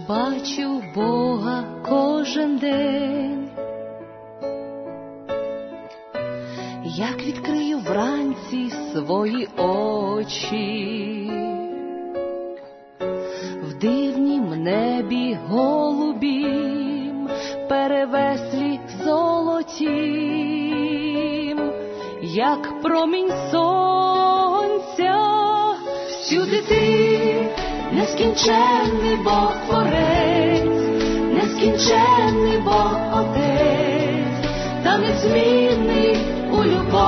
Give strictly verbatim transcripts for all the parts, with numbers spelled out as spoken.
Бачу Бога кожен день, як відкрию вранці свої очі, в дивнім небі голубім, перевеслі золотім, як промінь сонця, всюди ти, нескінченний Бог Творець, нескінченний Бог Отець, та незмінний у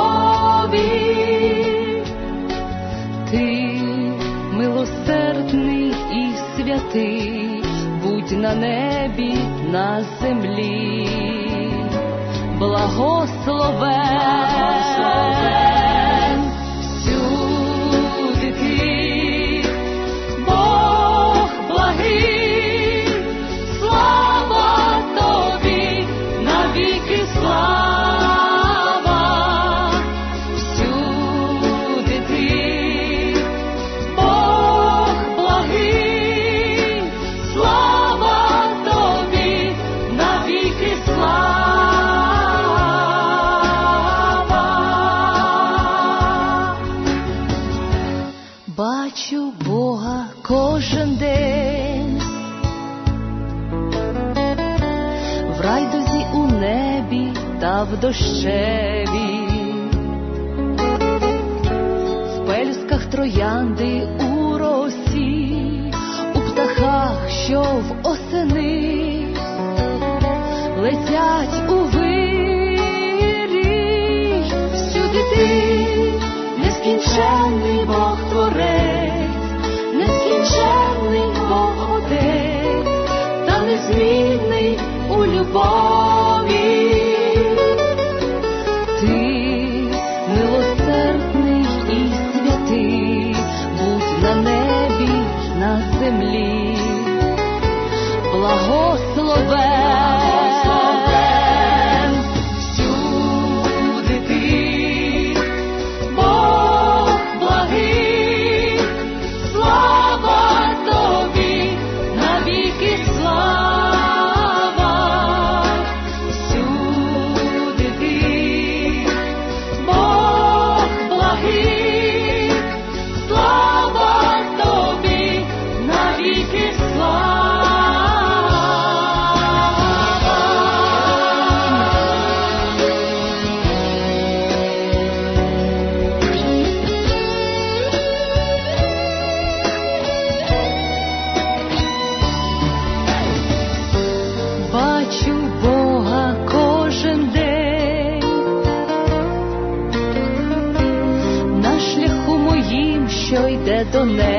любові. Ти милосердний і святий, будь на небі, на землі, благословен. Всюди ти, Бог благий, слава тобі, навіки слава. Всюди ти, Бог благий, слава тобі, навіки слава. Бачу Бога кожен день, в райдузі у небі та в дощеві, в пелюсках троянди у росі, у птахах, що в осени летять у вирій. Всюди ти, нескінченний Бог Творець, нескінченний Бог Отець, та незмінний у любові. Ти милосердний і святий, будь на небі, на землі, благословен. Всюди ти, Бог благий, слава тобі, навіки слава. Всюди ти, Бог благий, слава тобі, навіки слава. Бачу Бога кожен день, на шляху моїм, що йде до неба.